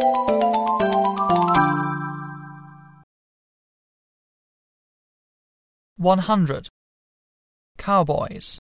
100. Cowboys.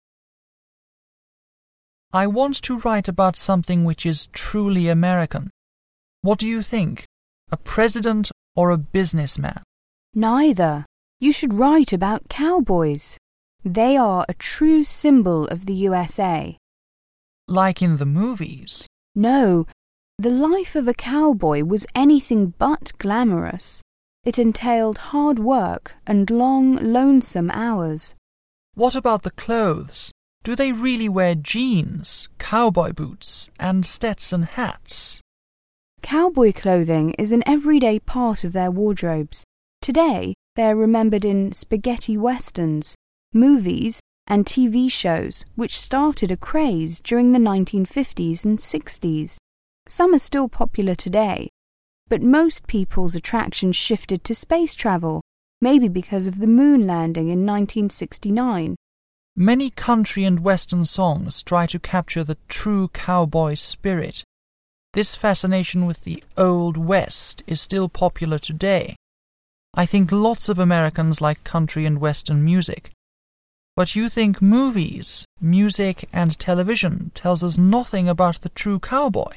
I want to write about something which is truly American. What do you think? A president or a businessman? Neither. You should write about cowboys. They are a true symbol of the USA. Like in the movies? No, the life of a cowboy was anything but glamorous. It entailed hard work and long, lonesome hours. What about the clothes? Do they really wear jeans, cowboy boots, and Stetson hats? Cowboy clothing is an everyday part of their wardrobes. Today, they are remembered in spaghetti westerns, movies, and TV shows, which started a craze during the 1950s and 60s. Some are still popular today, but most people's attraction shifted to space travel, maybe because of the moon landing in 1969. Many country and western songs try to capture the true cowboy spirit. This fascination with the Old West is still popular today. I think lots of Americans like country and western music. But you think movies, music, and television tells us nothing about the true cowboy?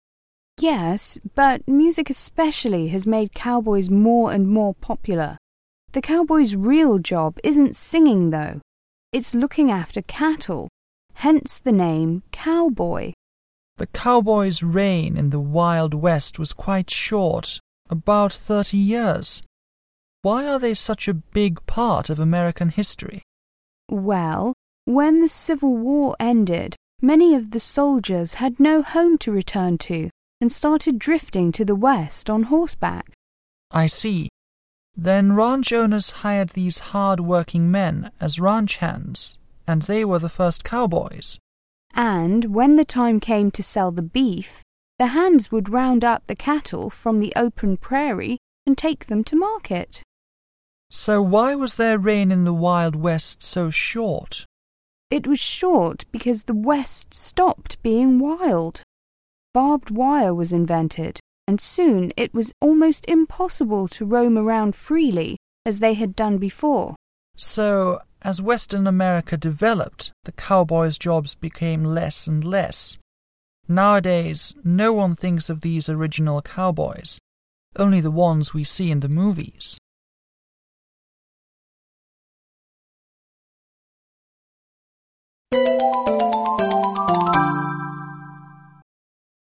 Yes, but music especially has made cowboys more and more popular. The cowboy's real job isn't singing, though. It's looking after cattle, hence the name cowboy. The cowboy's reign in the Wild West was quite short, about 30 years. Why are they such a big part of American history? Well, when the Civil War ended, many of the soldiers had no home to return to and started drifting to the west on horseback. I see. Then ranch owners hired these hard-working men as ranch hands, and they were the first cowboys. And when the time came to sell the beef, the hands would round up the cattle from the open prairie and take them to market. So why was their reign in the Wild West so short? It was short because the West stopped being wild. Barbed wire was invented, and soon it was almost impossible to roam around freely as they had done before. So, as Western America developed, the cowboys' jobs became less and less. Nowadays, no one thinks of these original cowboys, only the ones we see in the movies.